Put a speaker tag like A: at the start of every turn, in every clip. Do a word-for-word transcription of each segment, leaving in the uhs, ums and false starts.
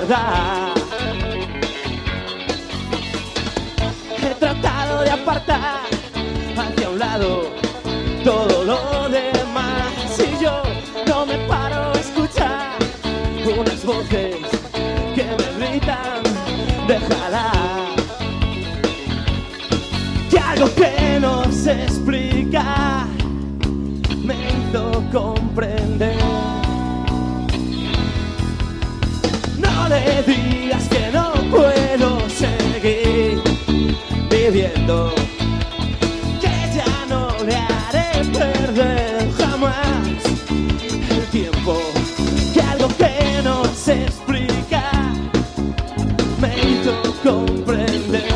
A: verdad. He tratado de apartar hacia un lado todo lo demás y yo no me paro a escuchar unas voces que me gritan, déjala. Que algo que no se explica me hizo comprender. No le digas que no puedo seguir viviendo, que ya no le haré perder jamás el tiempo. Que algo que no se explica me hizo comprender.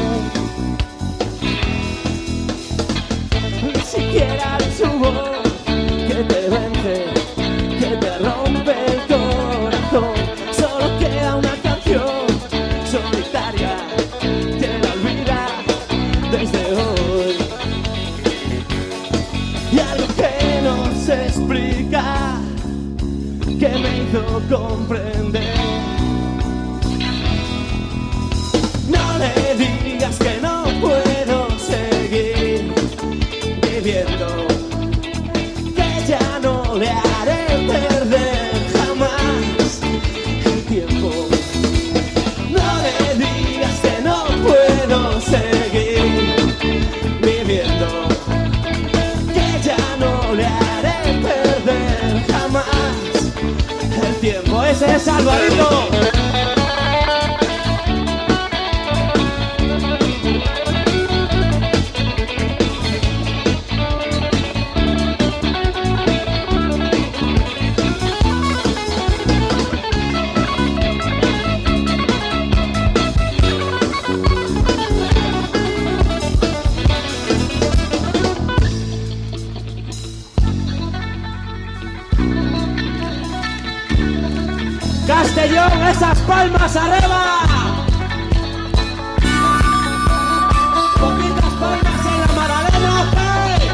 A: Ni siquiera su voz que te vence, que te rompe el corazón. Solo queda una canción solitaria que la olvida desde hoy. Y algo que no se explica que me hizo comprender. No le digas que no puedo seguir viviendo, que ya no le haré perder jamás el tiempo. No le digas que no puedo seguir viviendo, que ya no le haré perder jamás el tiempo. Ese es Alvarito. Castellón, esas palmas arriba. Poquitas palmas en la Magdalena, hey.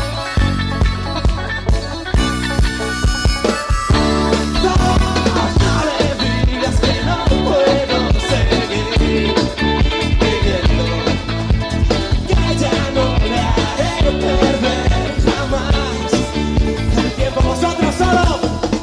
A: No le digas que no puedo seguir viviendo, que ya no le haré perder jamás el tiempo. Vosotros solo.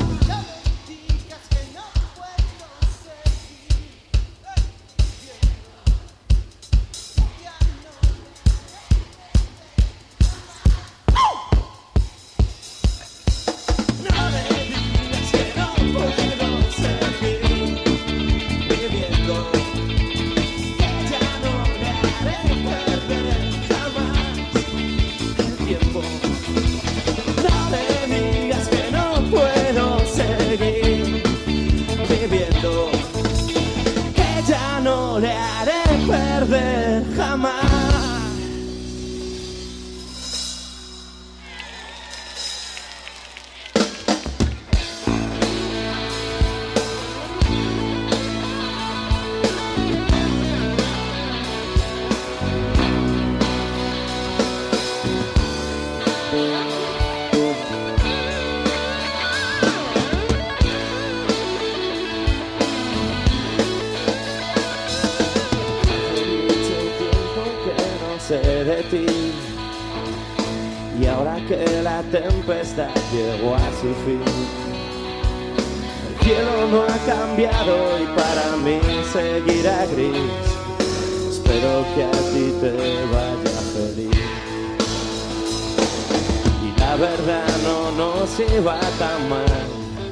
A: De ti, y ahora que la tempestad llegó a su fin, el cielo no ha cambiado y para mí seguirá gris. Espero que a ti te vaya feliz. Y la verdad no nos iba tan mal,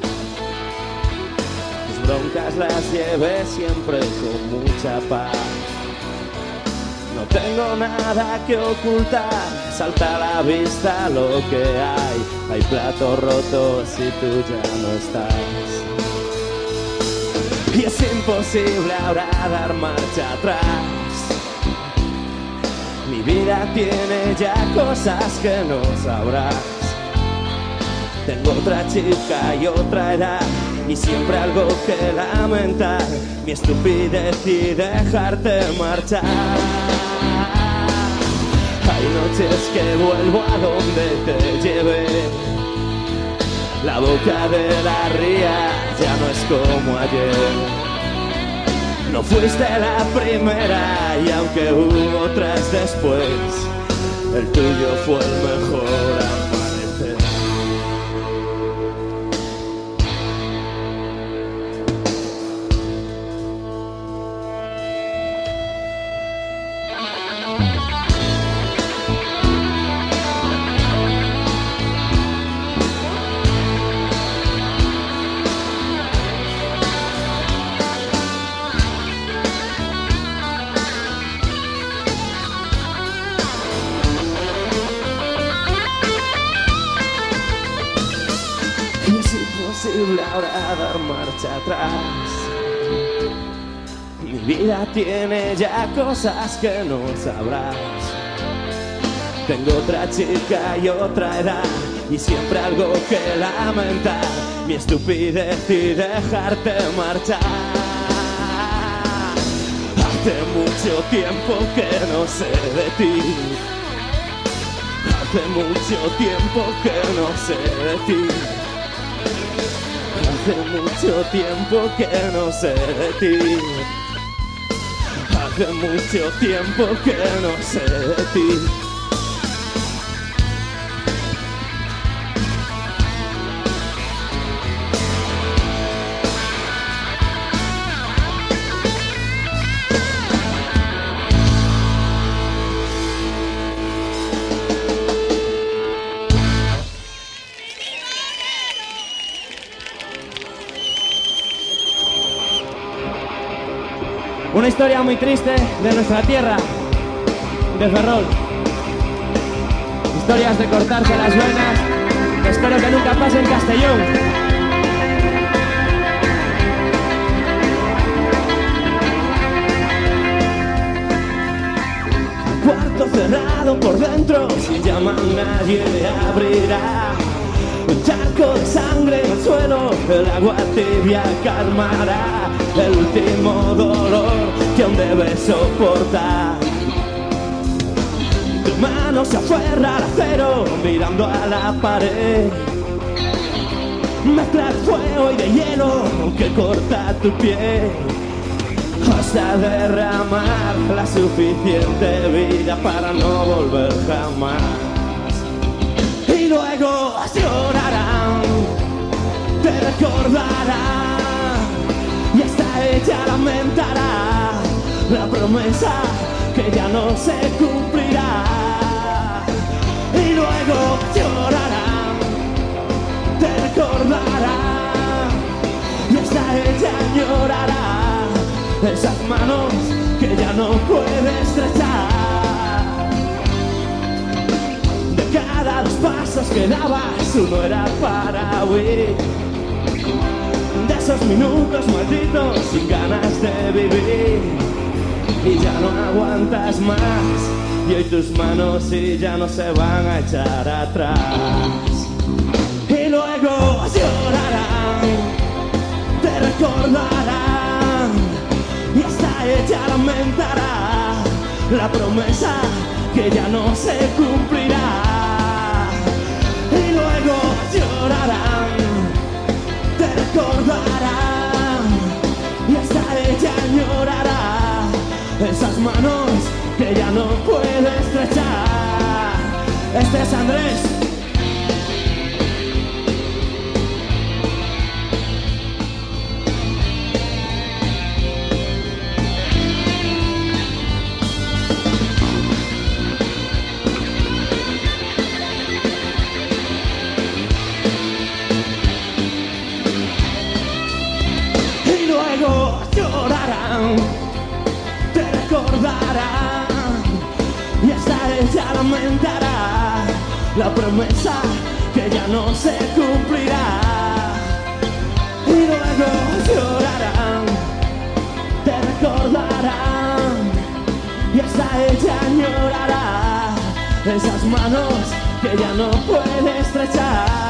A: tus broncas las llevé siempre con mucha paz. No tengo nada que ocultar, salta a la vista lo que hay. Hay platos rotos y tú ya no estás. Y es imposible ahora dar marcha atrás. Mi vida tiene ya cosas que no sabrás. Tengo otra chica y otra edad, y siempre algo que lamentar. Mi estupidez y dejarte marchar. Hay noches que vuelvo a donde te llevé. La boca de la ría ya no es como ayer. No fuiste la primera y aunque hubo otras después, el tuyo fue el mejor amanecer. Ahora dar marcha atrás. Mi vida tiene ya cosas que no sabrás. Tengo otra chica y otra edad y siempre algo que lamentar. Mi estupidez y dejarte marchar. Hace mucho tiempo que no sé de ti. Hace mucho tiempo que no sé de ti. Hace mucho tiempo que no sé de ti. Hace mucho tiempo que no sé de ti.
B: Una historia muy triste de nuestra tierra, de Ferrol. Historias de cortarse las venas, que espero que nunca pase en Castellón.
A: Cuarto cerrado por dentro, si llaman nadie abrirá. Un charco de sangre en el suelo, el agua tibia calmará el último dolor que aún debes soportar. Tu mano se aferra al acero, mirando a la pared. Mezcla de fuego y de hielo que corta tu piel, hasta derramar la suficiente vida para no volver jamás. Y luego llorarán, te recordarán, y hasta ella lamentará la promesa que ya no se cumplirá. Y luego llorarán, te recordarán, y hasta ella añorará esas manos que ya no puede estrechar. De cada dos pasos que dabas, uno era para huir de esos minutos malditos sin ganas de vivir. Y ya no aguantas más, y hoy tus manos sí ya no se van a echar atrás. Y luego llorarán, te recordarán, y hasta ella lamentará la promesa que ya no se cumplirá. Y luego llorarán, te recordarán, y hasta ella añorará esas manos que ya no puede estrechar. Este es Andrés. Y luego llorarán, te recordarán, y hasta ella lamentará la promesa que ya no se cumplirá. Y luego llorarán, te recordarán, y hasta ella añorará esas manos que ya no puede estrechar.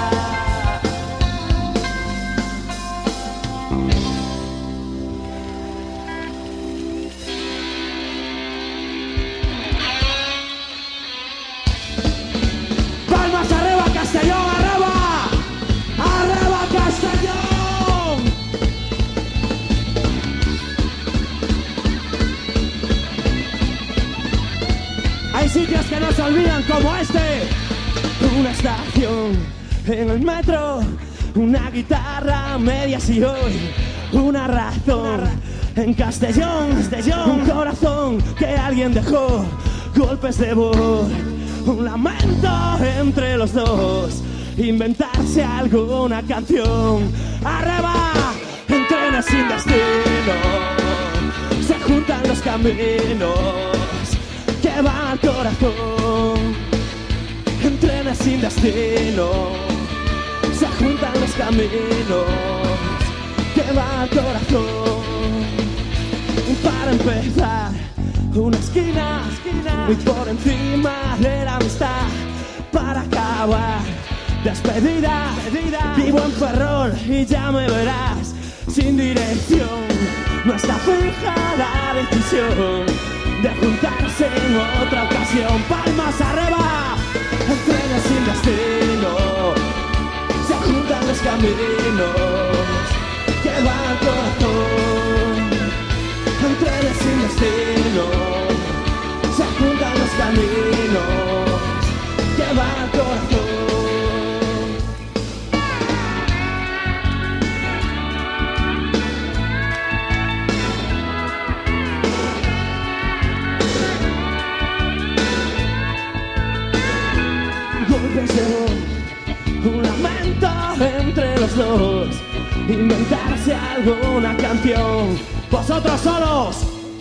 A: se olvidan como este. Una estación en el metro, una guitarra a medias y hoy una razón en Castellón, Castellón, un corazón que alguien dejó, golpes de voz, un lamento entre los dos, inventarse alguna canción. Arriba, en trenes sin destino, se juntan los caminos que van al corazón. En trenes sin destino, se juntan los caminos que van al corazón. Para empezar, una esquina, esquina muy por encima de la amistad. Para acabar, despedida, despedida. Vivo en Ferrol y ya me verás sin dirección. No está fija la decisión de juntarse en otra ocasión. Palmas arriba, en trenes sin destino, se juntan los caminos que van al corazón. En trenes sin destino, se juntan los caminos que van al corazón. Golpes de voz, un lamento entre los dos, inventarse alguna canción. Vosotros solos.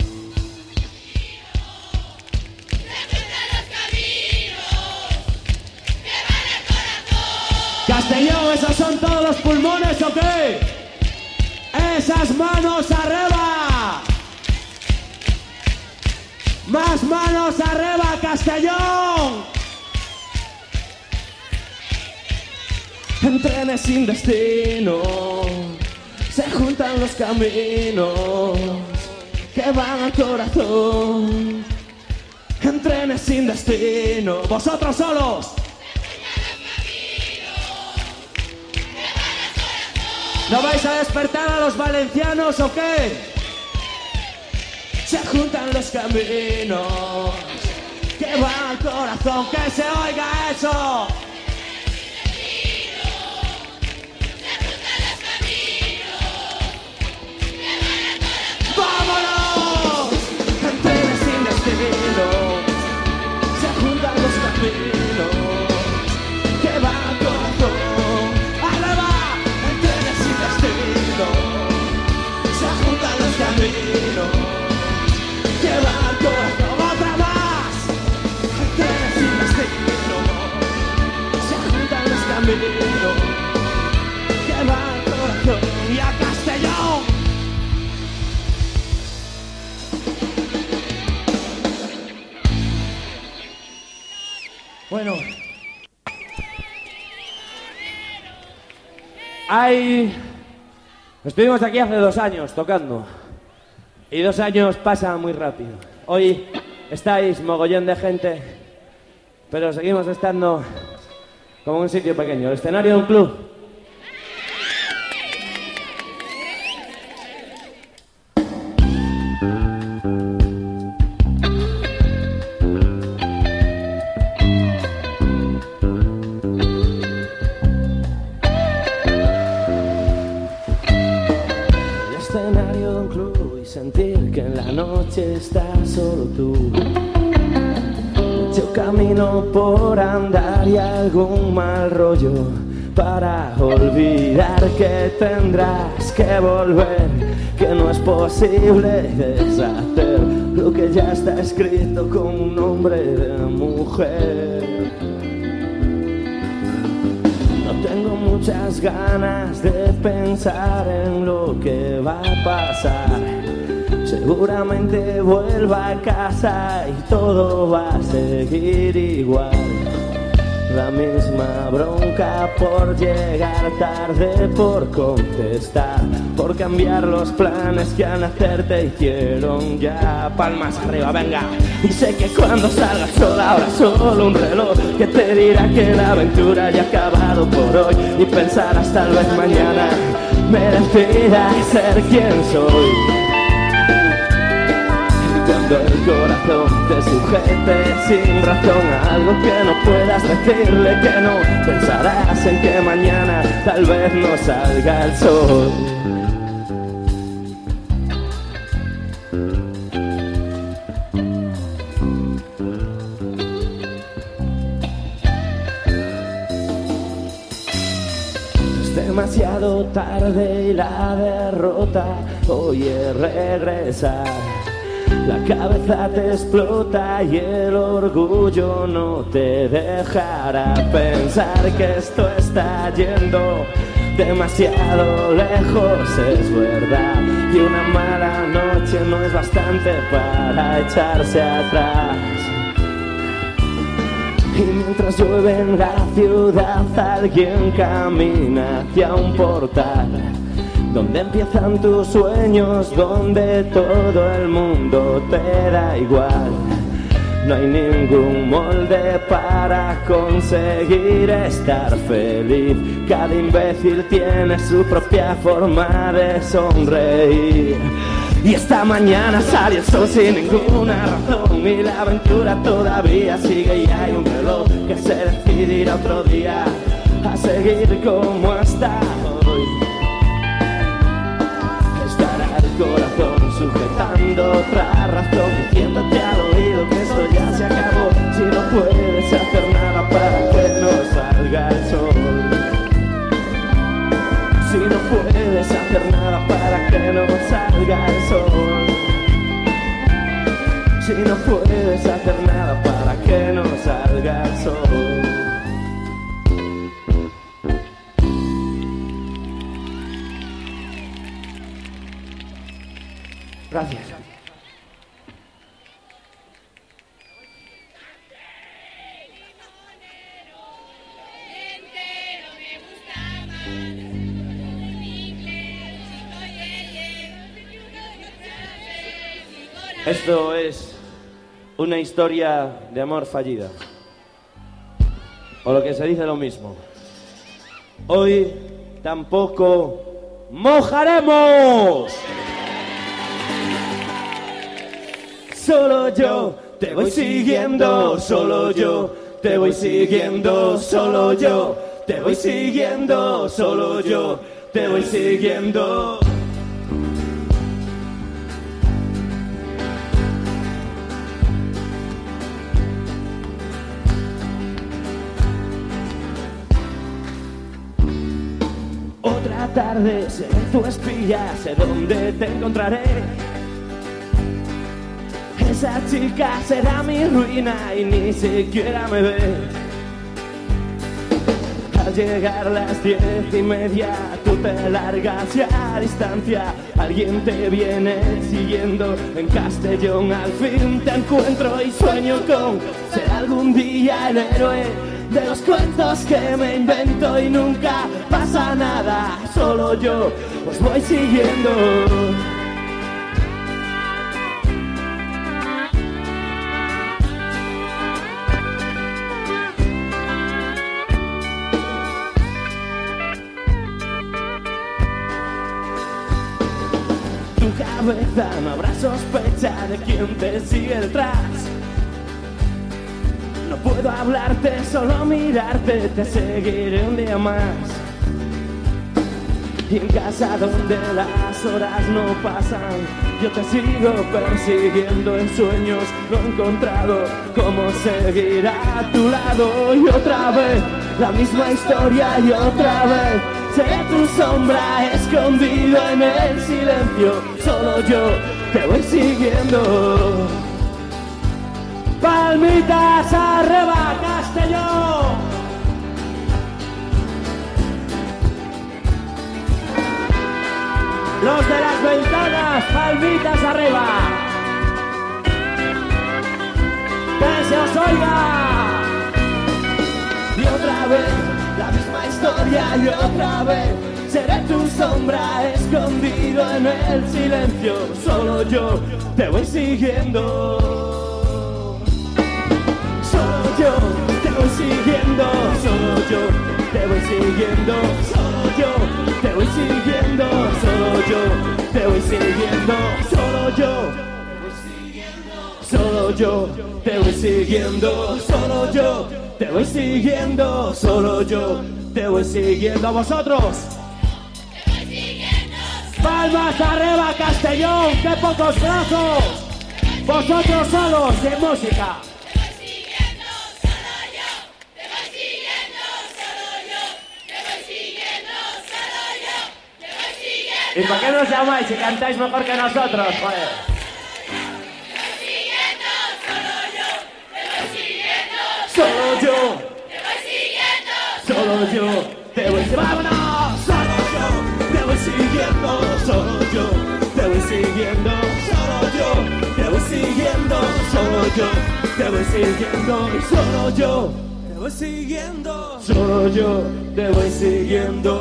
A: Castellón, ¿esos son todos los pulmones o qué? Esas manos arriba. Más manos arriba, Castellón. En trenes sin destino, se juntan los caminos que van al corazón. En trenes sin destino, vosotros solos. ¿No vais a despertar a los valencianos o qué? Se juntan los caminos que van al corazón. ¡Que se oiga eso! ¡Vámonos! En trenes sin destino, se juntan los caminos que van al corazón. ¡Arriba! En trenes sin destino, se juntan los caminos que van al corazón. ¡Otra más! En trenes sin destino, se juntan los caminos que van al corazón. ¡Y a Castellón! Bueno, hay... estuvimos aquí hace dos años tocando y dos años pasan muy rápido. Hoy estáis mogollón de gente, pero seguimos estando como un sitio pequeño, el escenario de un club. Sentir que en la noche estás solo tú. Yo camino por andar y algún mal rollo para olvidar que tendrás que volver, que no es posible deshacer lo que ya está escrito con un nombre de mujer. No tengo muchas ganas de pensar en lo que va a pasar. Seguramente vuelva a casa y todo va a seguir igual. La misma bronca por llegar tarde, por contestar, por cambiar los planes que al nacer te hicieron ya. Palmas arriba, venga. Y sé que cuando salgas sola habrá solo un reloj que te dirá que la aventura ya ha acabado por hoy. Y pensarás tal vez mañana me decidirá ser quien soy. cuando el corazón te sujete sin razón a algo que no puedas decirle que no. Pensarás en que mañana tal vez no salga el sol. Demasiado tarde y la derrota oye regresar. La cabeza te explota y el orgullo no te dejará pensar que esto está yendo demasiado lejos, es verdad. Y una mala noche no es bastante para echarse atrás. Y mientras llueve en la ciudad, alguien camina hacia un portal donde empiezan tus sueños, donde todo el mundo te da igual. No hay ningún molde para conseguir estar feliz. Cada imbécil tiene su propia forma de sonreír. Y esta mañana sale el sol sin ninguna razón y la aventura todavía sigue y hay un reloj que se decidirá otro día a seguir como hasta hoy. Estará el corazón sujetando otra razón, diciéndote al oído que esto ya se acabó. Si no puedes hacer nada para que no salga el sol, si no puedes hacer nada para que no salga el sol, si no puedes hacer nada para que no salga el sol. Gracias. Esto es una historia de amor fallida, o lo que se dice lo mismo. Hoy tampoco mojaremos. Solo yo te voy siguiendo, solo yo te voy siguiendo, solo yo te voy siguiendo, solo yo te voy siguiendo. Otra tarde seré tu espía, sé dónde te encontraré. Esa chica será mi ruina y ni siquiera me ve. Al llegar las diez y media tú te largas ya a distancia. Alguien te viene siguiendo en Castellón. Al fin te encuentro y sueño con ser algún día el héroe de los cuentos que me invento y nunca pasa nada. Solo yo os voy siguiendo. Cabeza, no habrá sospecha de quién te sigue detrás. No puedo hablarte, solo mirarte, te seguiré un día más. Y en casa donde las horas no pasan, yo te sigo persiguiendo en sueños. No he encontrado cómo seguir a tu lado. Y otra vez, la misma historia y otra vez seré tu sombra escondido en el silencio. Solo yo te voy siguiendo. Palmitas arriba, Castellón. Los de las ventanas, palmitas arriba. Que se os oiga. Y otra vez la misma historia y otra vez seré tu sombra escondido en el silencio. Solo yo te voy siguiendo. Solo yo te voy siguiendo. Solo yo te voy siguiendo. Solo yo te voy siguiendo. Solo yo te voy siguiendo. Solo yo te voy siguiendo. solo yo te voy siguiendo, solo yo te voy siguiendo, solo yo te voy siguiendo. ¿A vosotros? Palmas arriba, Castellón, qué pocos brazos. Vosotros solos y en música. ¿Y por qué no os llamáis si cantáis mejor que nosotros, joder? Solo yo te voy siguiendo, solo yo te voy siguiendo, vámonos, solo yo te voy siguiendo, solo yo te voy siguiendo, solo yo te voy siguiendo, solo yo te voy siguiendo, y solo yo te voy siguiendo, solo yo te voy siguiendo.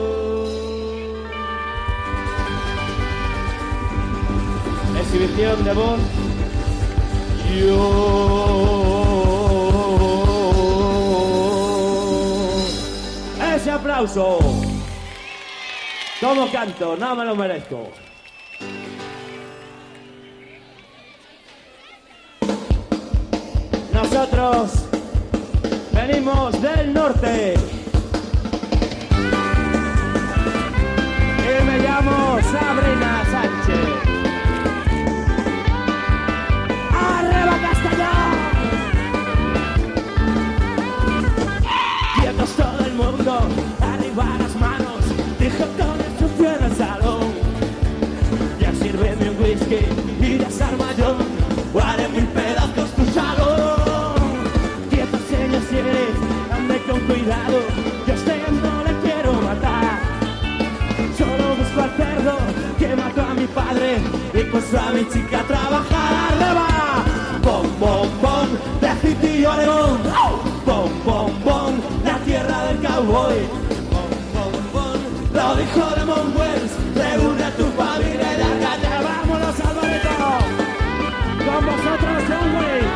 A: Exhibición de voz. Yo. Ese aplauso. ¿Cómo canto? No me lo merezco. Nosotros venimos del norte. Y me llamo Sabrina Sánchez. Todo el mundo, arriba las manos, dijo con el sucio en el salón. Ya sírveme un whisky y desarma-yo, o haré mil pedazos tu salón. Diez señas si eres, ande con cuidado, yo a usted no le quiero matar. Solo busco al cerdo que mató a mi padre y puso a mi chica a trabajar. Arriba, bom, bom, bom, de City Oregón, bom, bom, bom, tierra del cowboy, bom, bom, bom, lo dijo Demon Wells, reúne a tu familia y lárgate, vámonos Alvarito, con vosotros John Wayne.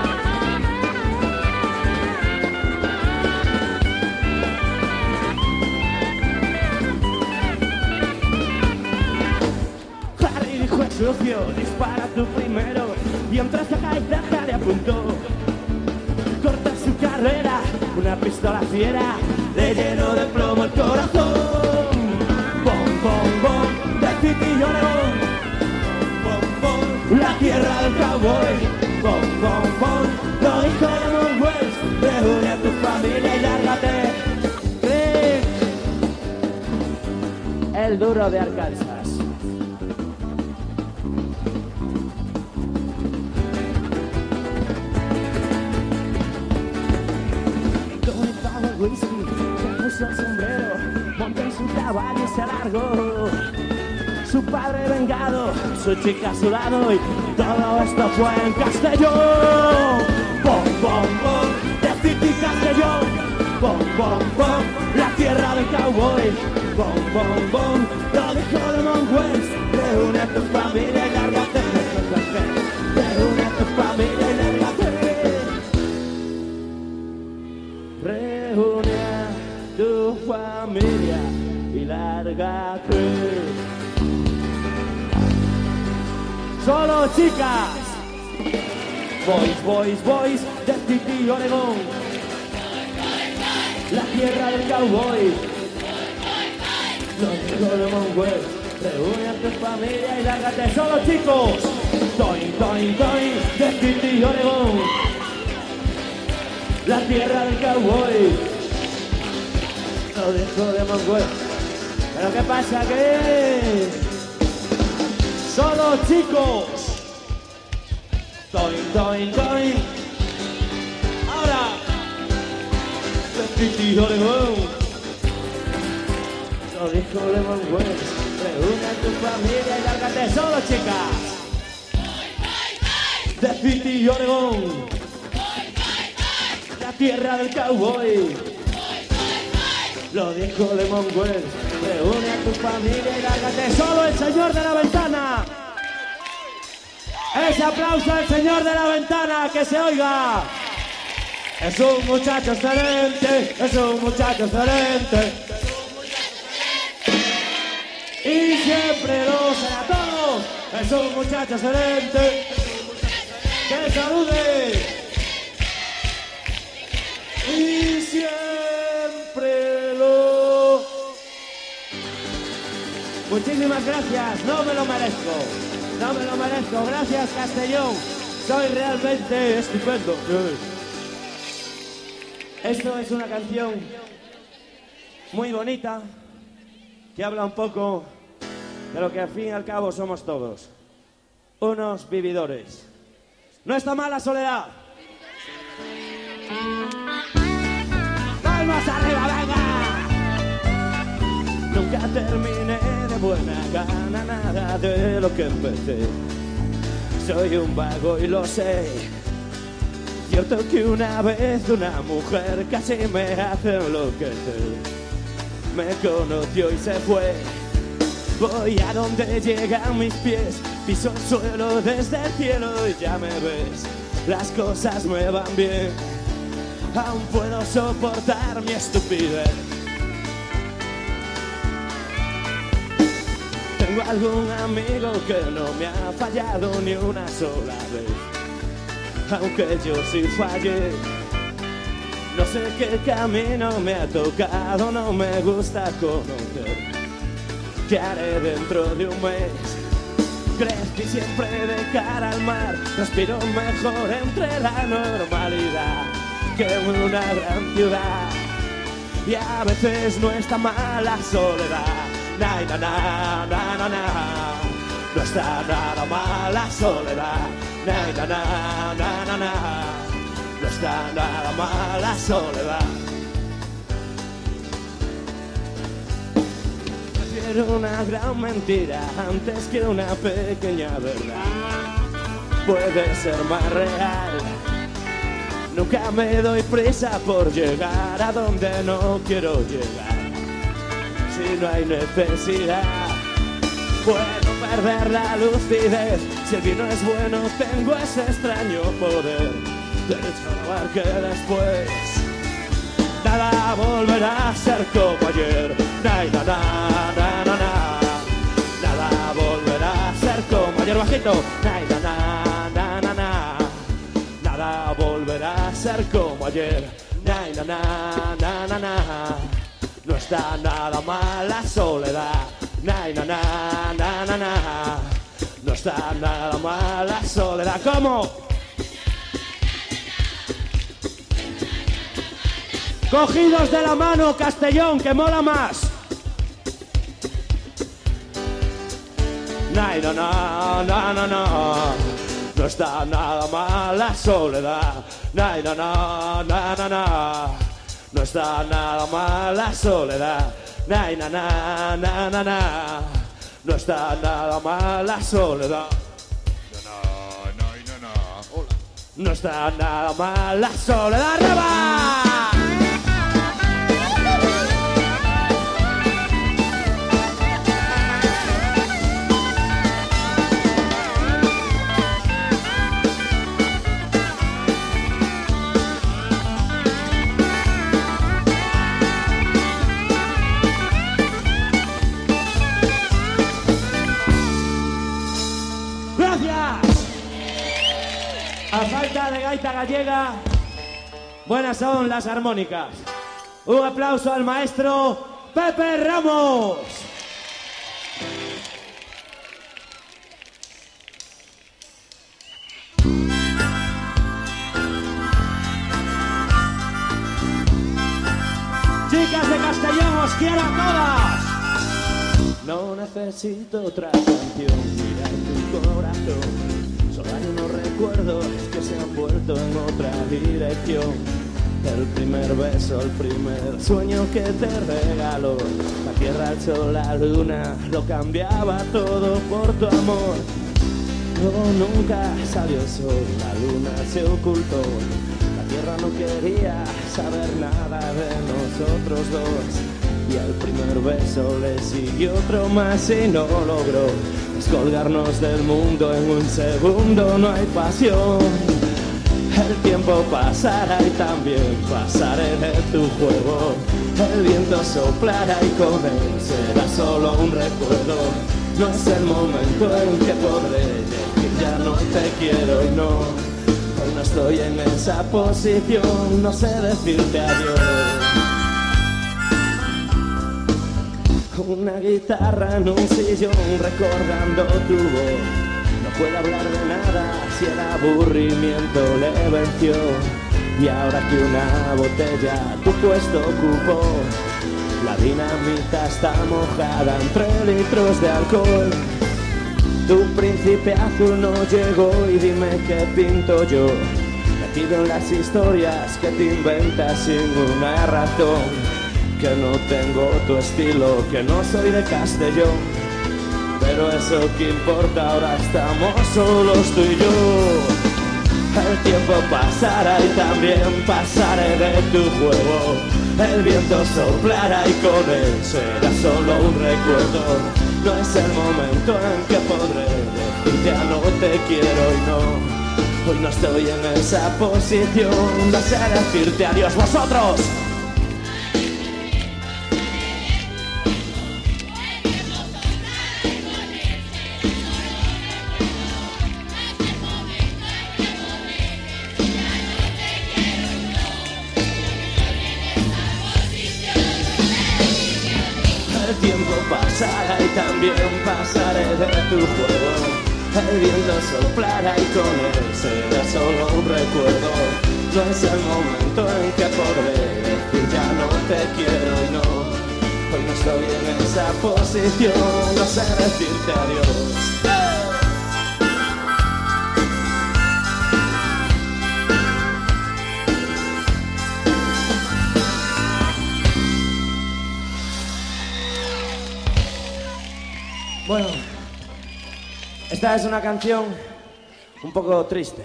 A: Harry dijo es sucio, dispara tú primero, y entra esta caizaja le apuntó. Corta su carrera, una pistola fiera, le llenó de plomo el corazón. Bom, bom, bom, de City Oregón, bom, bom, la tierra del cowboy. Bom, bom, bom, lo dijo Demon Wells, reúne a tu familia y lárgate. Rick, el duro de Arkansas. Whisky, se puso el sombrero, montó en su caballo y se alargó. Su padre vengado, su chica a su lado y todo esto fue en Castellón. Bom, bom, bom, de City Castellón. Bom, bom, bom, la tierra del cowboy. Bom, bom, bom, lo dijo Demon Wells, reúne a tu familia y lárgate. Reúne a tu familia y lárgate. Reúne a tu familia y lárgate. Solo chicas. Boys, boys, boys de City Oregón. La tierra del cowboy. Los hijos de Demon Wells. Reúne a tu familia y lárgate. Solo chicos. Toin, toin, toin de City Oregón. La tierra del cowboy. Lo dijo Demon Wells. Pero qué pasa que solo chicos. Toin, toin, toin. Ahora de City Oregón. Lo dijo Demon Wells. Reúne a tu familia y lárgate. Solo chicas de City Oregón. La tierra del cowboy. Lo dijo Demon Wells. Reúne a tu familia y lárgate. Solo el señor de la ventana. Ese aplauso al señor de la ventana, que se oiga. Es un muchacho excelente, es un muchacho excelente. Y siempre lo será todo. Es un muchacho excelente. ¡Que salude! Y siempre lo...
B: Muchísimas gracias, no me lo merezco. No me lo merezco. Gracias, Castellón. Soy realmente estupendo. Esto es una canción muy bonita que habla un poco de lo que al fin y al cabo somos todos. Unos vividores. No está mal la soledad. ¡Palmas arriba, venga!
A: Nunca terminé de buena gana nada de lo que empecé. Soy un vago y lo sé. Cierto que una vez una mujer casi me hace enloquecer. Me conoció y se fue. Voy a donde llegan mis pies. Piso el suelo desde el cielo y ya me ves. Las cosas me van bien. Aún puedo soportar mi estupidez. Tengo algún amigo que no me ha fallado ni una sola vez. Aunque yo sí fallé. No sé qué camino me ha tocado, no me gusta conocer. ¿Qué haré dentro de un mes? Crecí siempre de cara al mar. Respiro mejor entre la normalidad que en una gran ciudad. Y a veces no está mal la soledad. Na, na, na, na, na, na. No está nada mal la soledad. Na, na, na, na, na, na. No está nada mal la soledad. Prefiero una gran mentira antes que una pequeña verdad. Puede ser más real. Nunca me doy prisa por llegar a donde no quiero llegar. Si no hay necesidad, puedo perder la lucidez. Si el vino es bueno, tengo ese extraño poder de saber que después nada volverá a ser como ayer. Na, na, na, na, na, na. Nada volverá a ser como ayer. Bajito. Na, na, na, na, na, na. Nada volverá a ser como ayer. Na, na, na, na, na, na. No está nada mal la soledad. Na, na, na, na, na, na. No está nada mal la soledad. ¿Cómo? Cogidos de la mano, Castellón, que mola más. Na, na, na, na, na, na. No está nada mal la soledad. Na, na, na, na, na, na. No está nada mal la soledad. Na, na, na, na, na, na. No está nada mal la soledad. No está nada mal la soledad. ¡Arriba! A falta de gaita gallega, buenas son las armónicas. Un aplauso al maestro Pepe Ramos. Chicas de Castellón, os quiero a todas. No necesito otra canción, mira tu corazón. Solo hay unos recuerdos que se han vuelto en otra dirección. El primer beso, el primer sueño que te regaló. La tierra, el sol, la luna, lo cambiaba todo por tu amor. Luego nunca salió el sol, la luna se ocultó. La tierra no quería saber nada de nosotros dos. Y al primer beso le siguió otro más y no logró descolgarnos del mundo en un segundo. No hay pasión. El tiempo pasará y también pasaré de tu juego. El viento soplará y con él será solo un recuerdo. No es el momento en que podré decir ya no te quiero y no. no estoy en esa posición, no sé decirte adiós. Una guitarra en un sillón recordando tu voz. No puedo hablar de nada si el aburrimiento le venció. Y ahora que una botella tu puesto ocupó, la dinamita está mojada entre litros de alcohol. Tu príncipe azul no llegó y dime qué pinto yo, metido en las historias que te inventas sin una razón. Que no tengo tu estilo, que no soy de Castellón, pero eso que importa, ahora estamos solos tú y yo. El tiempo pasará y también pasaré de tu juego. El viento soplará y con él será solo un recuerdo. No es el momento en que podré decir ya no te quiero y no. Hoy no estoy en esa posición, no sé decirte adiós. Vosotros. El tiempo pasará y también pasaré de tu juego. El viento soplará y con él será solo un recuerdo. No es el momento en que podré decir ya no te quiero y no. Hoy no estoy en esa posición, no sé decirte adiós. Bueno, esta es una canción un poco triste.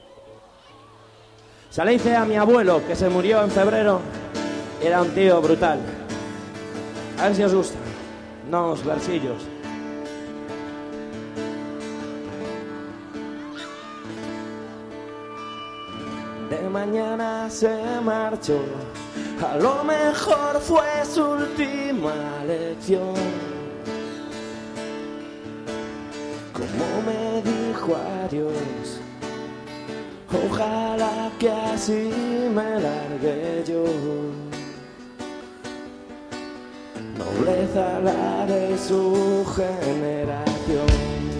A: Se la hice a mi abuelo, que se murió en febrero. Era un tío brutal. A ver si os gusta. Unos versillos. De mañana se marchó. A lo mejor fue su última lección. Como me dijo adiós, ojalá que así me largue yo. Nobleza la de su generación.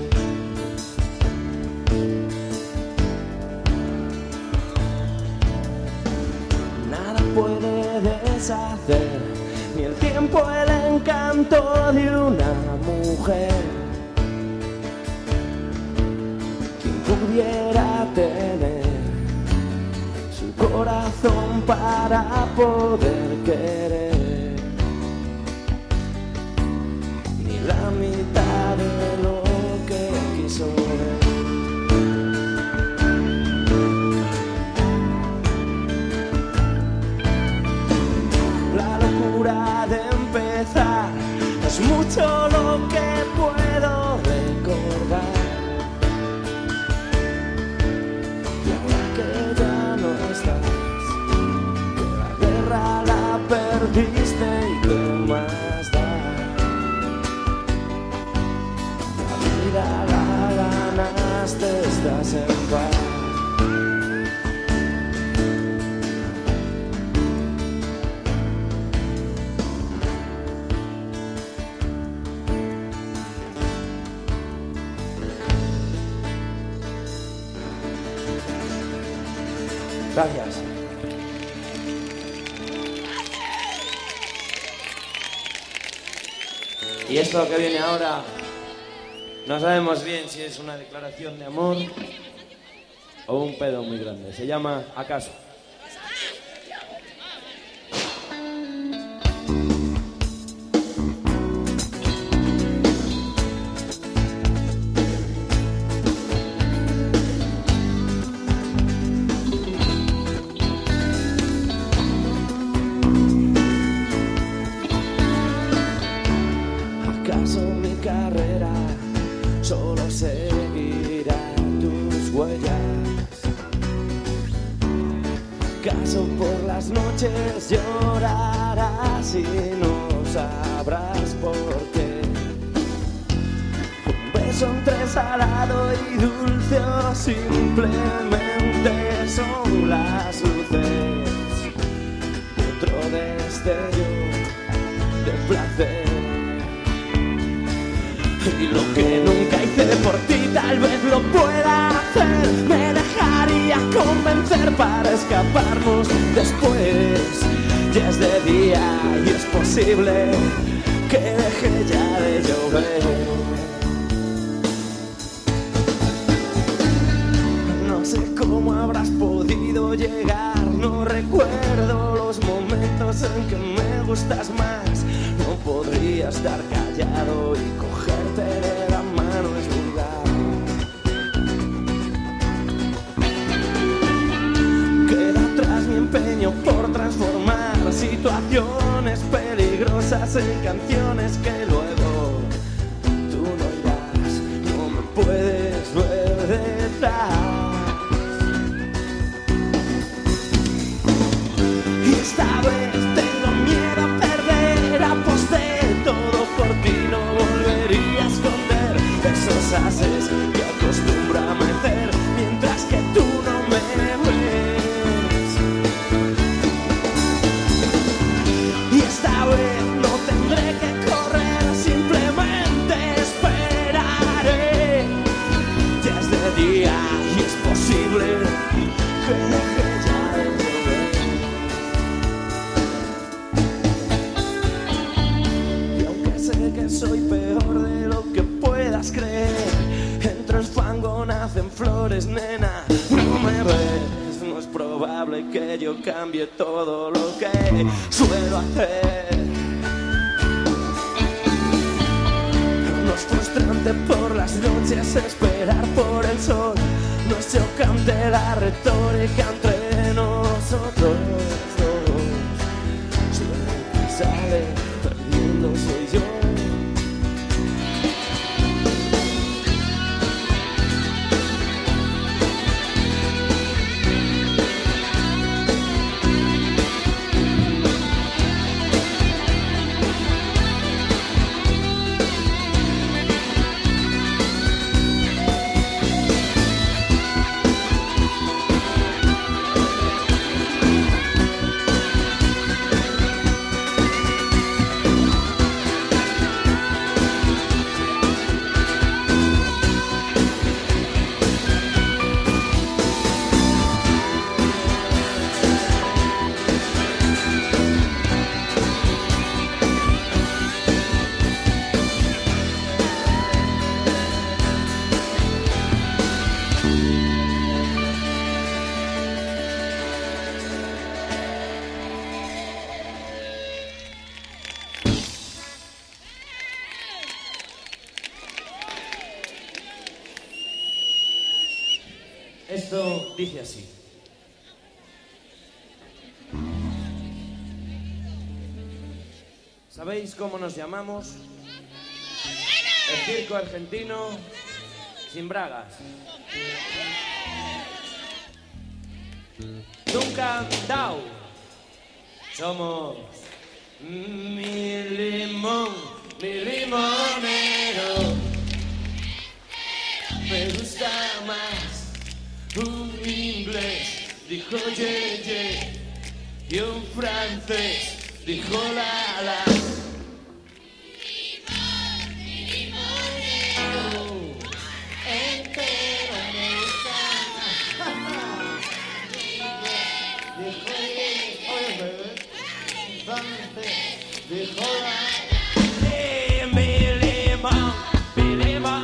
A: Nada puede deshacer, ni el tiempo el encanto de una mujer. Pudiera tener su corazón para poder querer, ni la mitad de lo que quiso ver. La locura de empezar es mucho lo que puedo recordar. La perdiste y qué más da. La vida la ganaste, estás en paz. Gracias. Y esto que viene ahora, no sabemos bien si es una declaración de amor o un pedo muy grande. Se llama ¿Acaso? ¿Acaso mi carrera solo seguirá tus huellas? ¿Acaso por las noches llorarás y no sabrás por qué? Un beso son tres, salado y dulce, o simplemente son las luces de otro destello de placer. Y lo que nunca hice por ti tal vez lo pueda hacer. Me dejaría convencer para escaparnos después. Ya es de día y es posible que deje ya de llover. No sé cómo habrás podido llegar, no recuerdo los momentos en que me gustas más. No podría estar callado y cogerte de la mano es vulgar. Queda atrás mi empeño por transformar situaciones peligrosas en canciones que luego tú no irás, no me puedes ver detrás. Y esta vez tengo miedo a perder, aposté todo por ti, no volvería a esconder esos haces que acostumbra a meter mientras que tú no me ves. Y esta vez no tendré que correr, simplemente esperaré. Ya es de día y es posible que deje ya de llover. Y aunque sé que soy peor de lo que puedas creer, entro en fango, nacen flores, nena, no me ves. No es probable que yo cambie todo lo que suelo hacer. No es frustrante por las noches esperar por el sol. No es chocante la retórica entre nosotros dos. Si el que sale perdiendo soy yo. Esto dice así. ¿Sabéis cómo nos llamamos? El circo argentino sin bragas. Nunca Dao. Somos mi limón, mi limonero. Me gusta más un inglés, dijo ye, ye, y un francés, dijo la, la. Mi limonero, entero me gusta más. Dijo ye, oye, bebé, francés, dijo la, la. Mi limón, mi limón.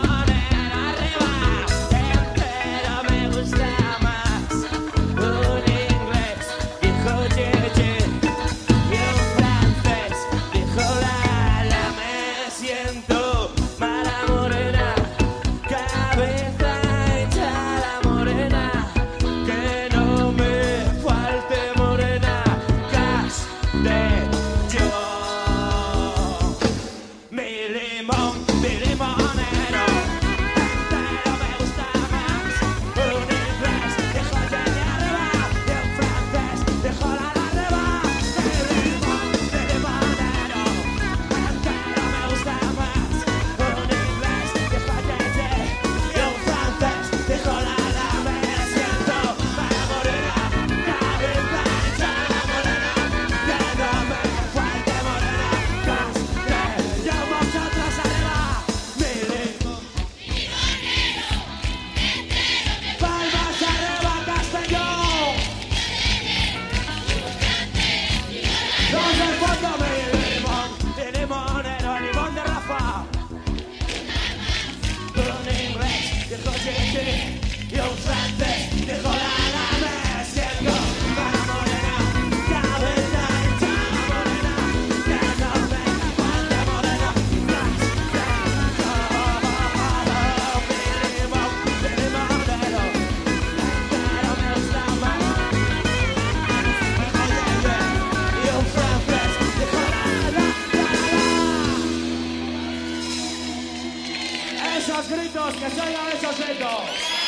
B: Esos gritos, que se oigan esos gritos.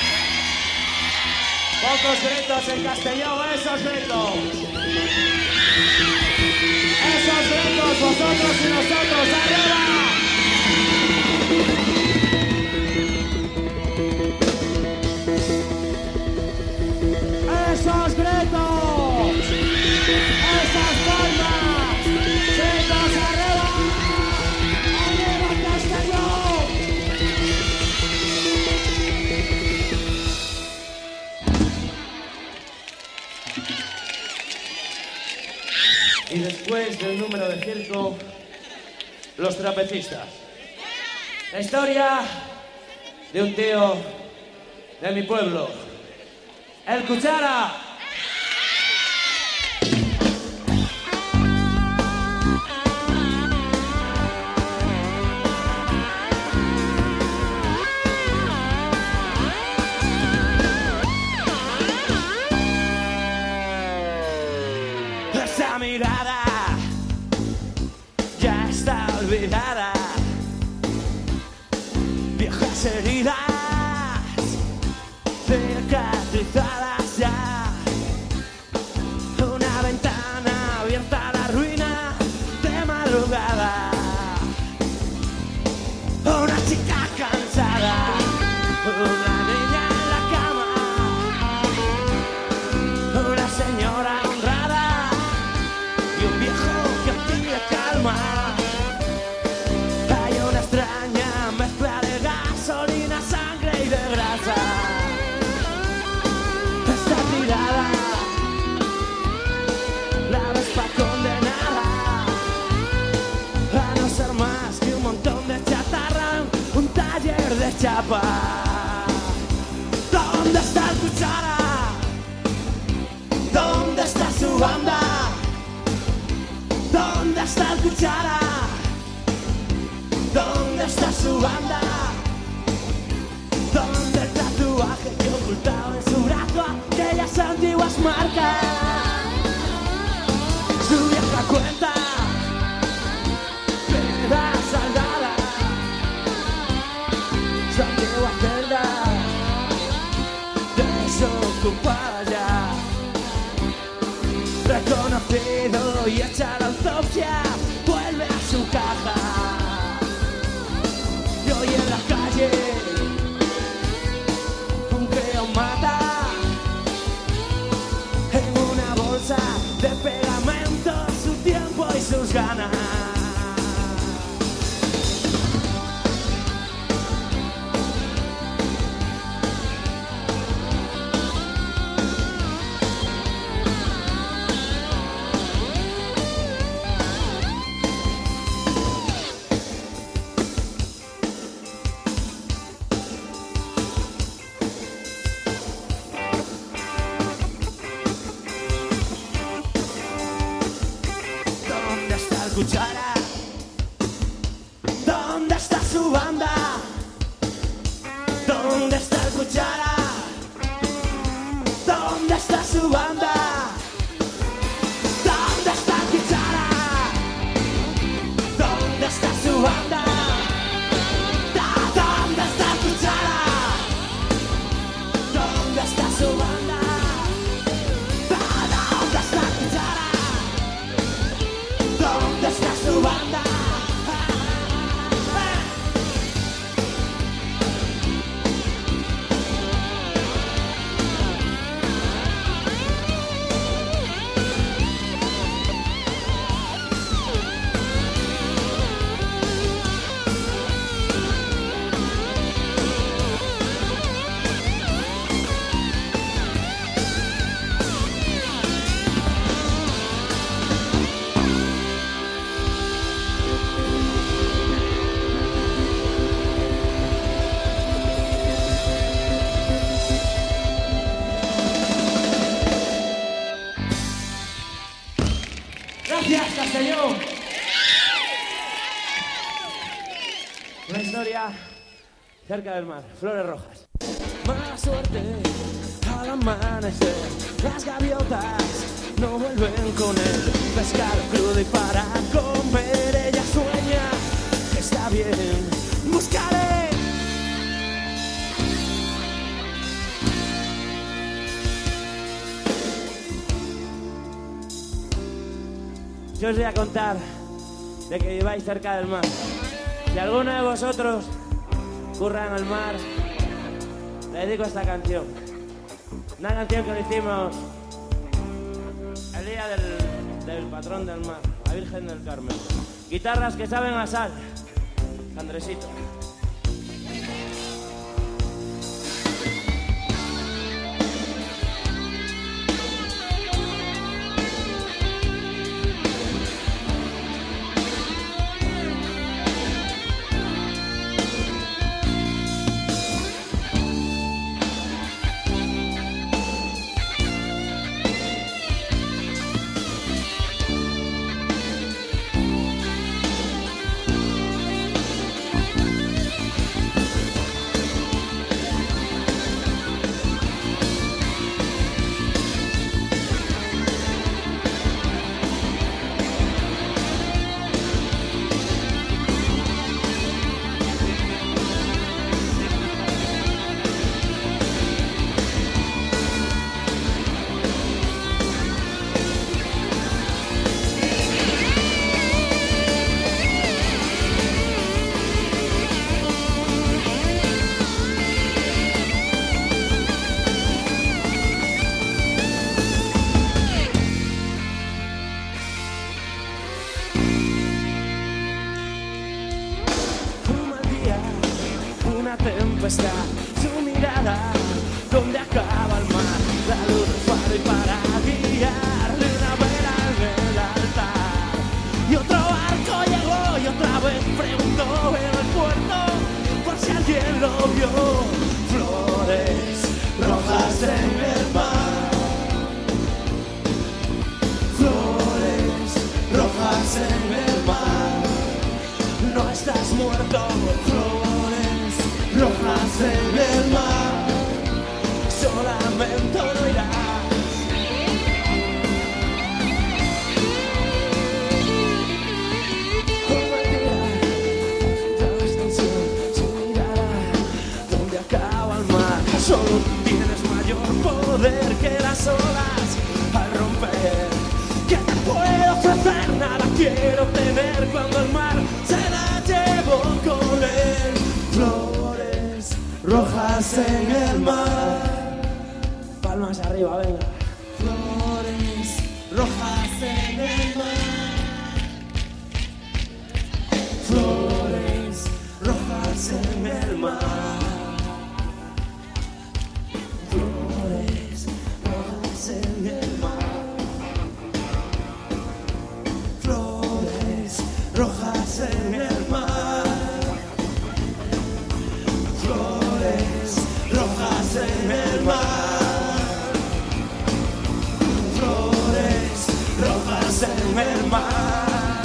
B: Pocos gritos en castellano, esos gritos. Esos gritos, vosotros y nosotros, ¡arriba! Esos gritos, esas palmas, gritos arriba, arriba Castellón. Y después del número de circo, los trapecistas. La historia de un tío de mi pueblo, el Cuchara.
A: Esa mirada ya está olvidada, viejas heridas cicatrizadas ya, una ventana abierta a la ruina de madrugada, una chica cansada, una niña en la cama, una señora honrada y un viejo que pide calma. Hay una extraña mezcla de gasolina, sangre y de grasa. Está tirada la vespa condenada a no ser más que un montón de chatarra, un taller de chapa. ¿Dónde está el Cuchara? ¿Dónde está su banda? ¿Dónde está el Cuchara? ¿Dónde está su banda? ¿Dónde el tatuaje que ocultaba en su brazo aquellas antiguas marcas? Su vieja cuenta queda saldada, su antigua celda desocupada ya, reconocido y hecha la autopsia, vuelve a su caja. Y hoy en la calle un creo mata en una bolsa de pegamento su tiempo y sus ganas. ¿Dónde está el Cuchara? ¿Dónde está su banda? ¿Dónde está el Cuchara? ¿Dónde está su banda? ¿Dónde está el Cuchara? ¿Dónde está su banda? Da- ¿Dónde está el Cuchara? ¿Dónde está su banda? Da- ¿Dónde está el Cuchara? ¿Dónde está su banda? Gracias, Castellón. Una historia cerca del mar, flores rojas. Mala suerte al amanecer, las gaviotas no vuelven con el pescado crudo y para comer ella sueña que está bien. Buscaré
B: ¿Qué os voy a contar de que viváis cerca del mar? Si alguno de vosotros curra en el mar, le dedico esta canción. Una canción que le hicimos el día del, del patrón del mar, la Virgen del Carmen. Guitarras que saben a sal, Andresito. Su mirada, donde acaba el mar, la luz del faro y para guiarle una vela en el altar. Y otro barco llegó y otra vez preguntó en el puerto por si alguien lo vio. Flores rojas en el mar, flores rojas en el mar, no estás muerto. Flores rojas en el mar, solamente no irás. Como el día, la extensión, su mirada, donde acaba el mar. Solo tienes mayor poder que las olas al romper. ¿Qué te puedo ofrecer? Nada quiero tener cuando el mar se la llevó con él. Flores rojas en el mar, palmas arriba, venga. Flores rojas en el mar, flores rojas en el mar, flores rojas en el mar, flores rojas en el mar, flores rojas en el mar, flores rojas en el mar,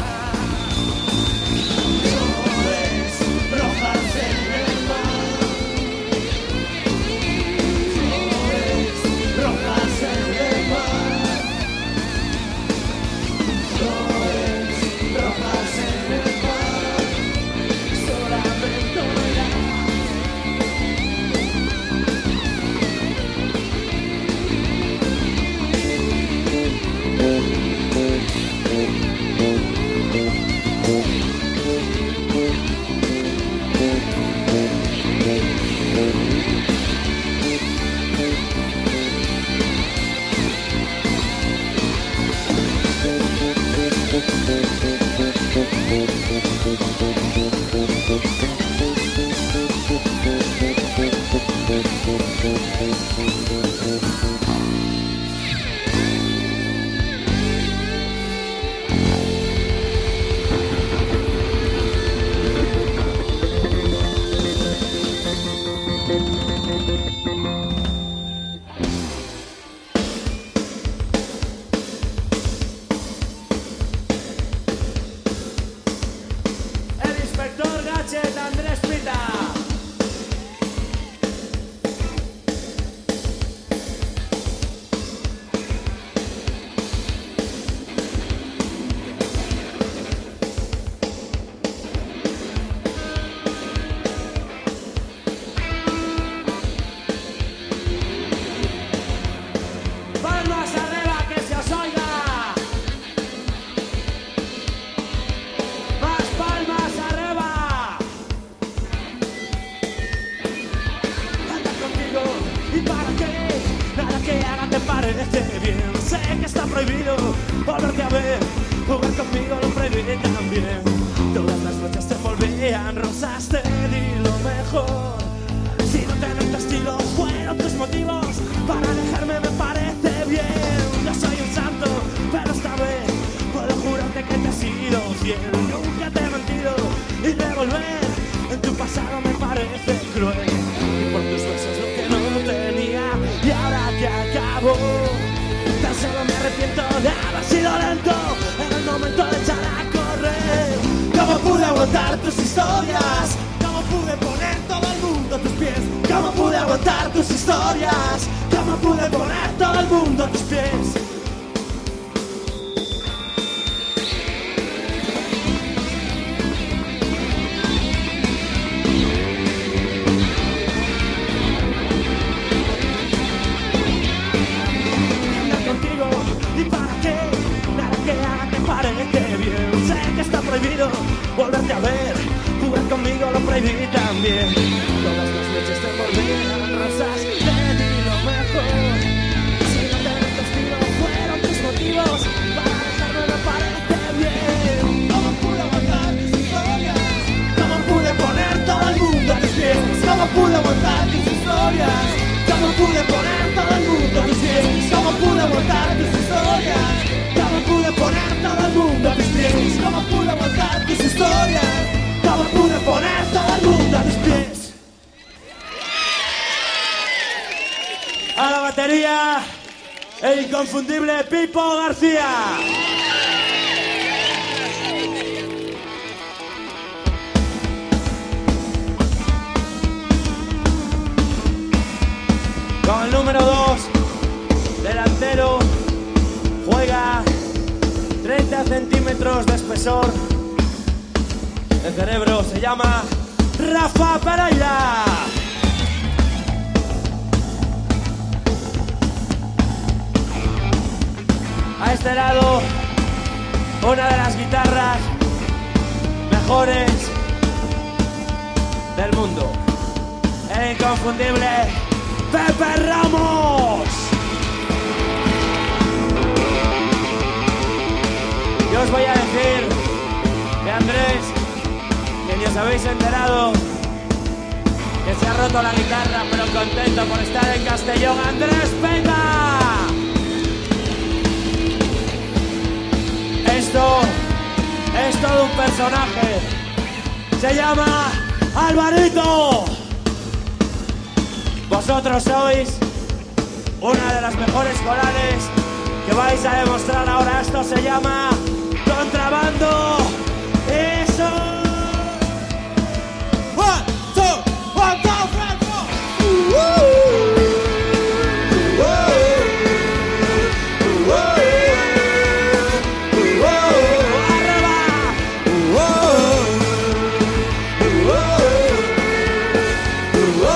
B: flores rojas en el mar, flores rojas en el mar, flores rojas en el mar, solamente no irás. El inspector Gadget, Andrés Pita. Palmas arriba, que se os oiga. volvían rosas, te di lo mejor. Si no tener tu estilo fueron tus motivos para alejarme, me parece bien. Yo soy un santo, pero esta vez puedo jurarte que te he sido fiel. Nunca te he mentido y devolver en tu pasado me parece cruel. Y por tus besos lo que no tenía, y ahora que acabo, tan solo me arrepiento de haber sido lento en el momento de echar a correr. ¿Cómo pude aguantar tus historias? ¿Cómo pude poner todo el mundo a tus pies? ¿Cómo pude aguantar tus historias? ¿Cómo pude poner todo el mundo a tus pies? Prohibido volverte a ver, jugar conmigo lo prohibí también. Todas las noches te volvían rosas, te di lo mejor. Si no te ves testigo, fueron tus motivos para dejarme, me parece bien. ¿Cómo pude aguantar tus historias? ¿Cómo pude poner todo el mundo a tus pies? ¿Cómo pude aguantar tus historias? ¿Cómo pude poner todo el mundo a tus pies? ¿Cómo pude aguantar tus historias? ¿Cómo pude poner todo el mundo a tus pies? ¿Cómo pude aguantar tus historias? ¿Cómo pude poner todo el mundo a tus pies? A la batería, el inconfundible Pipo García. Con el número dos, delantero, juega treinta centímetros de espesor. El cerebro se llama Rafa Pereira. A este lado, una de las guitarras mejores del mundo, el inconfundible Pepe Ramos. Yo os voy a decir que Andrés, que ni os habéis enterado, que se ha roto la guitarra, pero contento por estar en Castellón. ¡Andrés, venga! Esto es todo un personaje. Se llama Alvarito. Vosotros sois una de las mejores corales que vais a demostrar ahora. Esto se llama Contrabando. Eso. One, two, one, two, three, four. Uh, uh, uh, uh, uh, uh, uh, arriba. Uh, uh, uh, uh,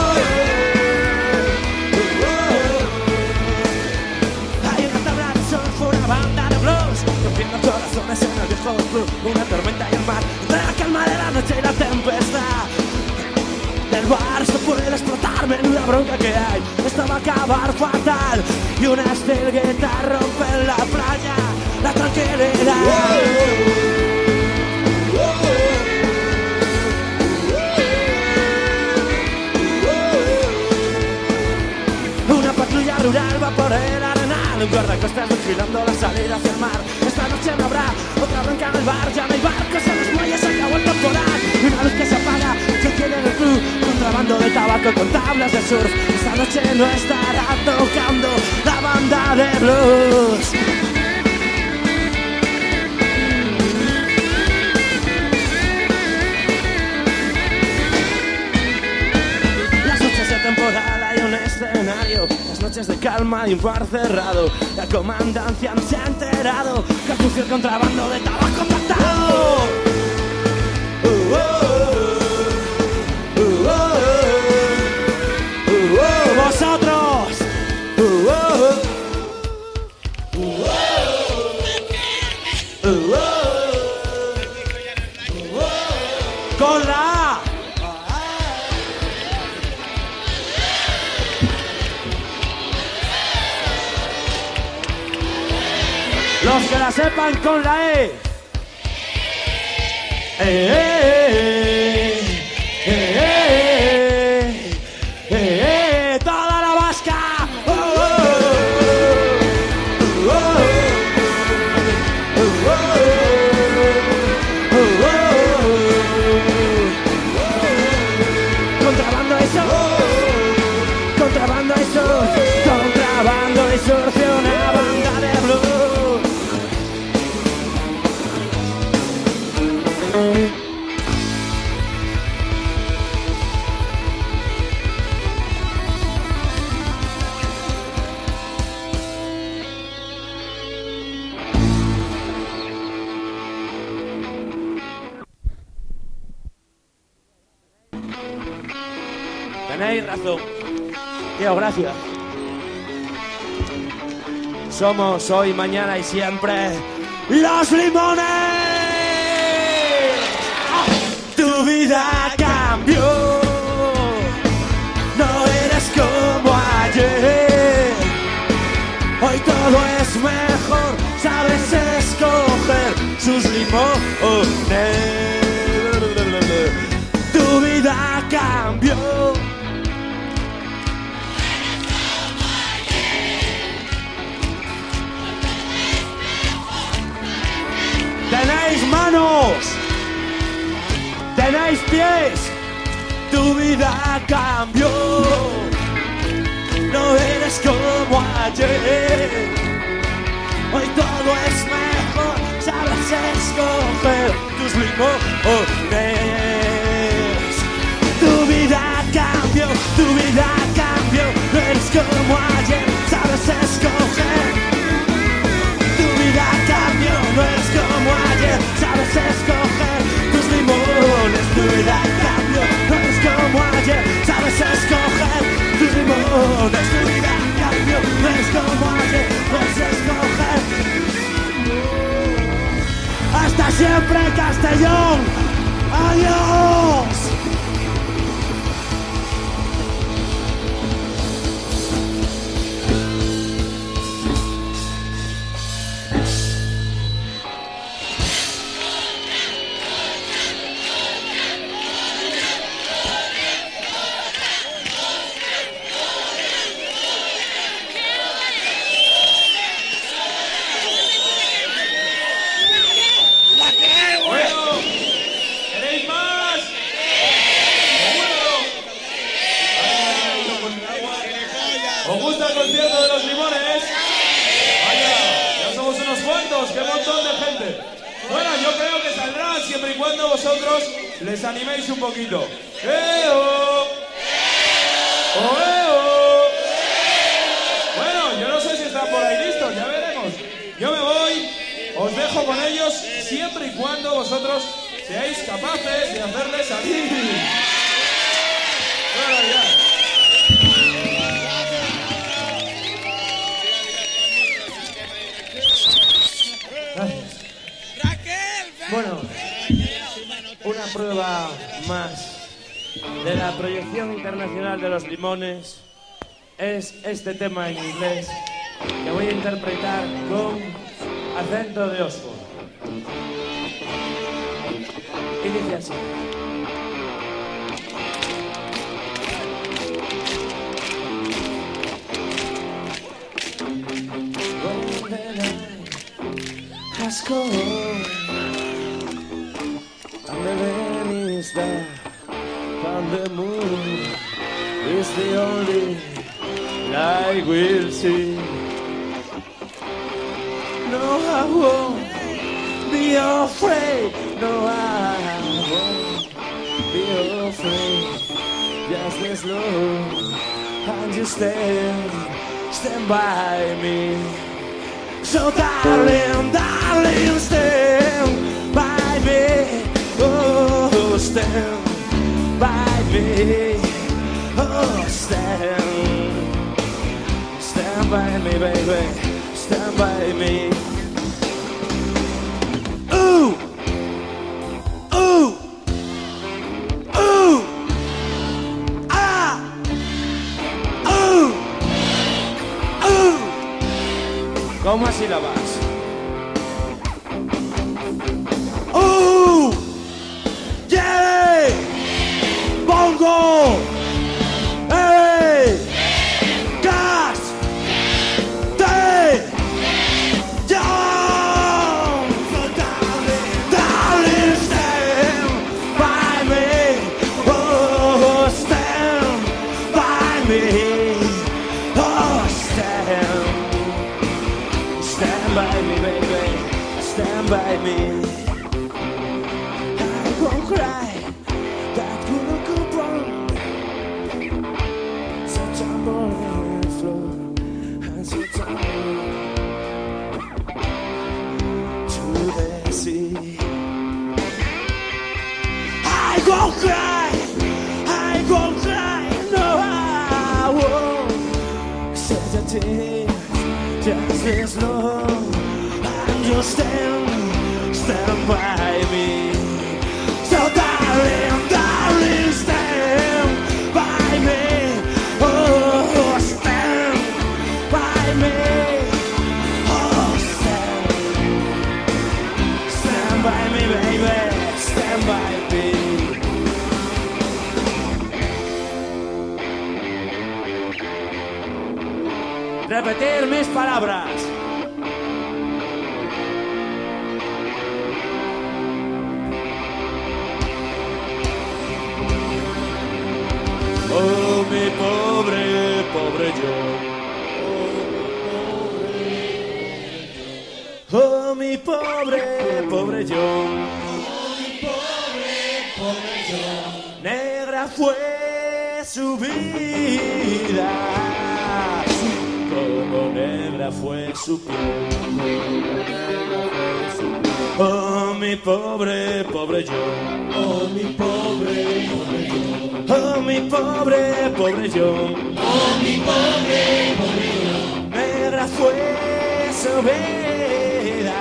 B: uh. Hay una tabla de surf, una banda de blues, rompiendo corazones en el viejo club. Una tormenta y el mar, entre la calma de la noche y la tempestad del bar. Esto puede explotar, menuda bronca que hay. Esto va a acabar fatal. Y una estilgueta rompe en la playa la tranquilidad. Una patrulla rural va por el arenal, un guardacostas vigilando la salida hacia el mar. Esta noche no habrá otra bronca en el bar, ya no hay barcos en los muelles, acabó el temporal. Y una luz que se apaga, se tiene en el club, contrabando de tabaco con tablas de surf. Esta noche no estará tocando la banda de blues. Las noches de temporal hay un escenario, las noches de calma y un bar cerrado. La comandancia no se ha enterado que acució el contrabando de tabaco pactado. Uh, uh, uh, uh, uh, uh, uh, vosotros. Uh, uh, uh, uh, uh, uh, con la A. Los que la sepan con la E. Eh, eh, eh.
A: surge una banda de blues. Tenéis razón. Tío, gracias. Somos hoy, mañana y siempre Los Limones. Tu vida cambió. No eres como ayer. Hoy todo es mejor. Sabes escoger sus limones. Tu vida cambió. Tenéis manos, tenéis pies, tu vida cambió. No eres como ayer, hoy todo es mejor. Sabes escoger tus limones. Tu vida cambió, tu vida cambió. No eres como ayer, sabes escoger. Tu vida cambió, no eres como ayer, sabes escoger tus limones. Tu vida cambió, no eres como ayer, sabes escoger tus limones. Tu vida cambió, no eres como ayer, sabes escoger. Hasta siempre, Castellón. Adiós.
C: ¿Os gusta el concierto de Los Limones? Vaya, ya somos unos cuantos, qué montón de gente. Bueno, yo creo que saldrán siempre y cuando vosotros les animéis un poquito. ¡Eo! ¡Oeo! Bueno, yo no sé si están por ahí listos, ya veremos. Yo me voy, os dejo con ellos siempre y cuando vosotros seáis capaces de hacerles salir. Bueno, ya.
A: Bueno, una prueba más de la proyección internacional de Los Limones es este tema en inglés que voy a interpretar con acento de Oxford. Y dice así. When the night has come and the rain is there, and the moon is the only light we'll see. No, I won't be afraid. No, I won't be afraid. Just as long as you stand, stand by me. So darling, darling, stand by me. Oh, stand by me. Oh, stand. Stand by me, baby. Stand by me. Ooh. Ooh. Ooh. Ah. Ooh. Ooh. ¿Cómo así la vas? Ooh. Yeah. Bongo. Hey. Gas. Day. Down. So darling, darling, stand by me. Oh, stand by me. Oh, stand stand by me. I won't cry, that couldn't go wrong. So tumble on the floor, and so tumble to the sea. I won't cry, I won't cry, no I won't shed a tear, just as long and just stand, stand by me. So darling, darling, stand by me. Oh, stand by me. Oh, stand, stand by me, baby, stand by me. Repetir mis palabras. Oh, mi pobre, pobre yo. Oh, mi pobre, pobre yo. Oh, mi pobre, pobre yo. Negra fue su vida. Como negra fue su piel. Oh, mi pobre, pobre yo. Oh, mi pobre, pobre yo. Oh, mi pobre, pobre yo. Oh, mi pobre, pobre yo. Negra fue su vida.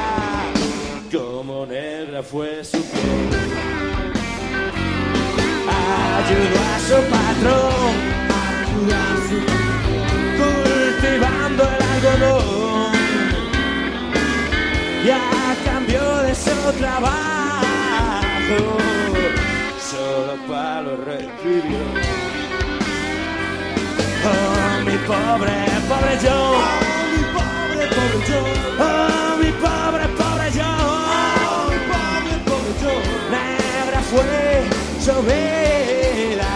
A: Como negra fue su piel. Ayudó a su patrón. Ayudó a su patrón. Cultivando el algodón y a cambio de su trabajo solo palo recibió. Oh, mi pobre, pobre yo. Oh, mi pobre, pobre yo. Oh, mi pobre, pobre yo. Oh, mi pobre, pobre yo. Negra fue su vida.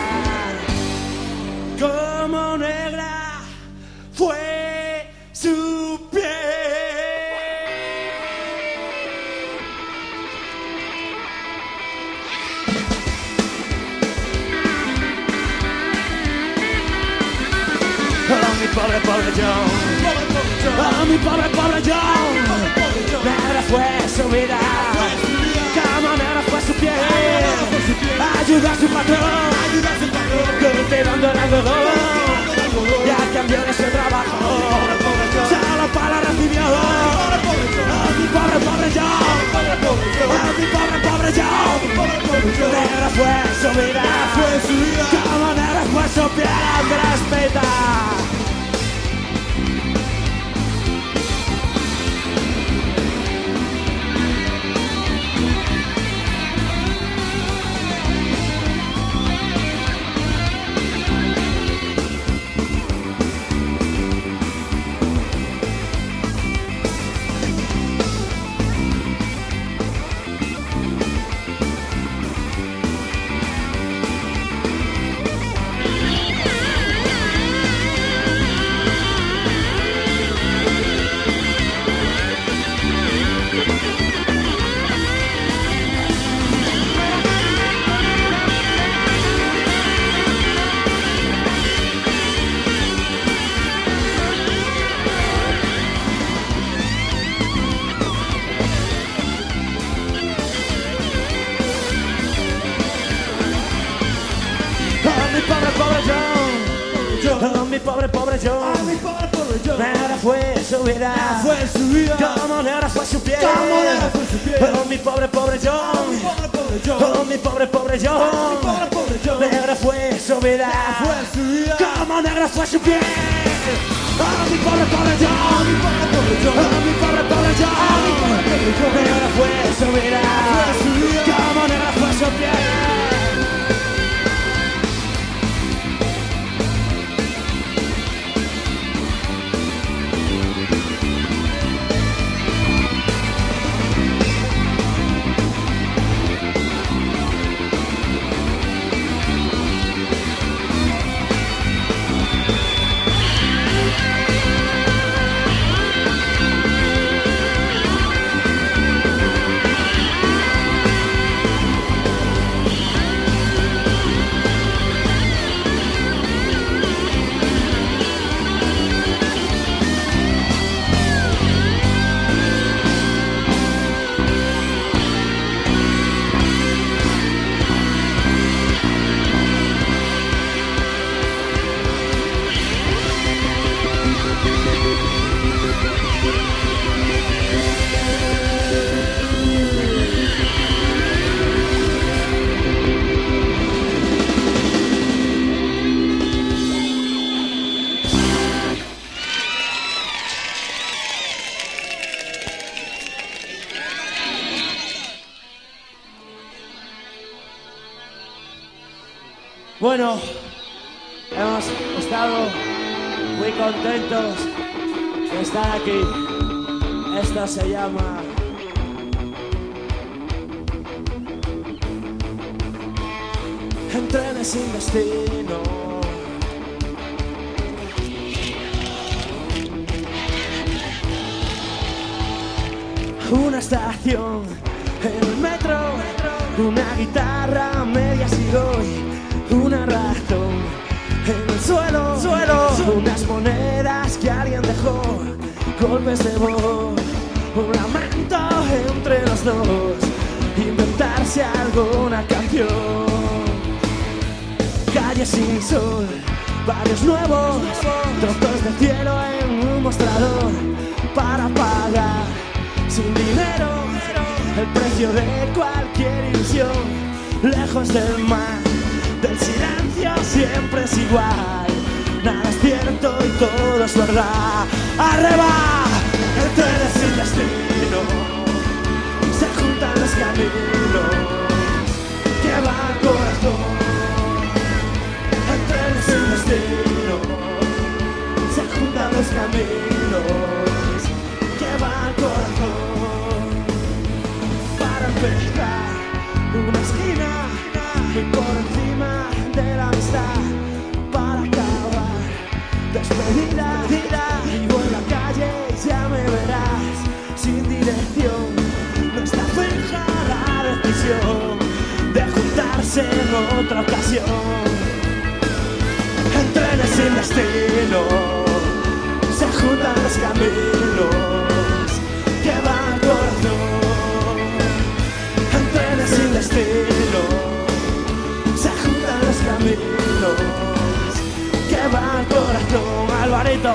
A: Como negra fue su piel. Oh, mi pobre, pobre yo. Oh, mi pobre, pobre yo. Negra fue su vida. Como negra fue su piel. Ayuda a su patrón. Cultivando el algodón. Ya cambió de su trabajo, solo para recibió. Oh, mi pobre, pobre yo. Oh, mi pobre, pobre yo. Negra fue su vida. Como negra fue su piel. Respeta. Oh, mi pobre, pobre yo. Oh, mi pobre, pobre yo. Negra fue su vida. Fue su vida. Como negra fue su piel. Como negra fue su piel. Oh, mi pobre, pobre yo. Oh, mi pobre, pobre yo. Oh, mi pobre, pobre yo. Oh, mi pobre, pobre yo. Negra fue su vida. Fue su vida. Como negra fue su piel. Oh, mi pobre, pobre yo. Oh, mi pobre, pobre yo. Oh, mi pobre, pobre yo. Oh, mi pobre, pobre yo. Negra fue su vida. Fue su vida. Como negra fue su piel.
B: Bueno, hemos estado muy contentos de estar aquí. Esto se llama En trenes sin destino. Una estación en el metro, una guitarra media sigoy, una razón en el suelo, suelo, unas monedas que alguien dejó, golpes de voz, un lamento entre los dos, inventarse alguna canción. Calles sin sol, barrios nuevos, trozos de cielo en un mostrador para pagar sin dinero el precio de cualquier ilusión. Lejos del mar, del silencio siempre es igual. Nada es cierto y todo es verdad. ¡Arriba! El tren es sin destino, se juntan los caminos que va al corazón. El tren es sin destino, se juntan los caminos que va al corazón. Para empezar, una esquina y por encima de la amistad. Para acabar, despedida, vivo en la calle y ya me verás. Sin dirección, no está fija la decisión de juntarse en otra ocasión. En trenes sin destino, se juntan los caminos que van al corazón. En trenes sin destino, se juntan los caminos que van al corazón. Alvarito.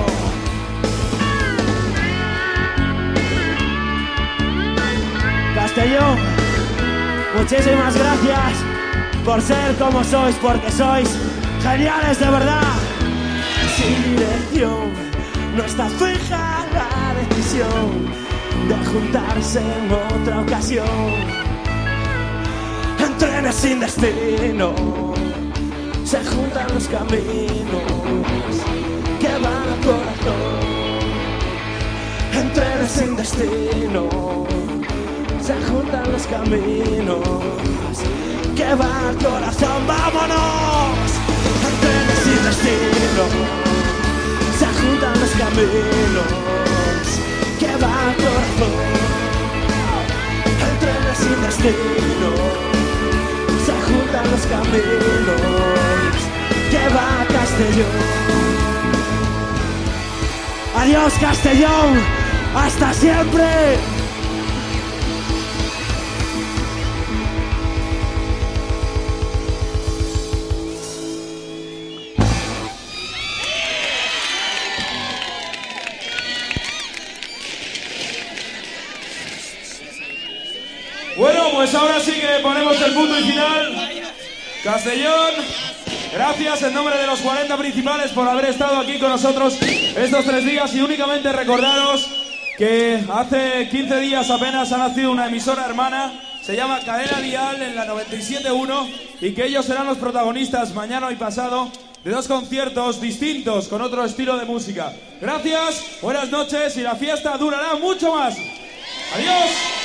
B: Castellón, muchísimas gracias por ser como sois, porque sois geniales de verdad. Sin dirección, no está fija la decisión de juntarse en otra ocasión. En trenes sin destino, se juntan los caminos que van al corazón. En trenes sin destino, se juntan los caminos que van al corazón. ¡Vámonos! En trenes sin destino, se juntan los caminos que van al corazón. En trenes sin destino, se juntan los caminos que van a Castellón. Adiós Castellón, hasta siempre.
C: Bueno, pues ahora sí que ponemos el punto y final. Castellón, gracias en nombre de los cuarenta principales por haber estado aquí con nosotros estos tres días y únicamente recordaros que hace quince días apenas ha nacido una emisora hermana, se llama Cadena Dial en la noventa y siete punto uno y que ellos serán los protagonistas mañana y pasado de dos conciertos distintos con otro estilo de música. Gracias, buenas noches y la fiesta durará mucho más. Adiós.